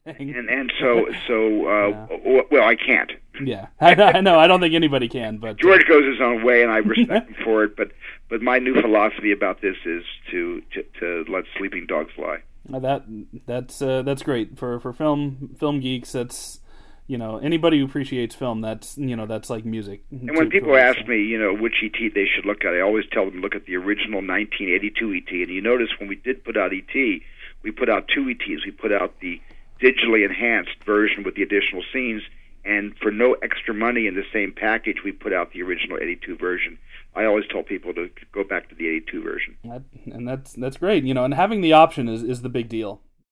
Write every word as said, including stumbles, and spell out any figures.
and and so so uh, yeah. well, I can't. Yeah, I know. I don't think anybody can. But George uh... goes his own way, and I respect him for it. But but my new philosophy about this is to to, to let sleeping dogs lie. That that's uh, that's great for for film film geeks. That's, you know, anybody who appreciates film. That's, you know, that's like music. And when people ask me, you know, which E T they should look at, I always tell them to look at the original nineteen eighty-two E T. And you notice when we did put out E T, we put out two E Ts. We put out the digitally enhanced version with the additional scenes, and for no extra money in the same package, we put out the original eighty-two version. I always tell people to go back to the eighty-two version. That, and that's that's great, you know, and having the option is, is the big deal.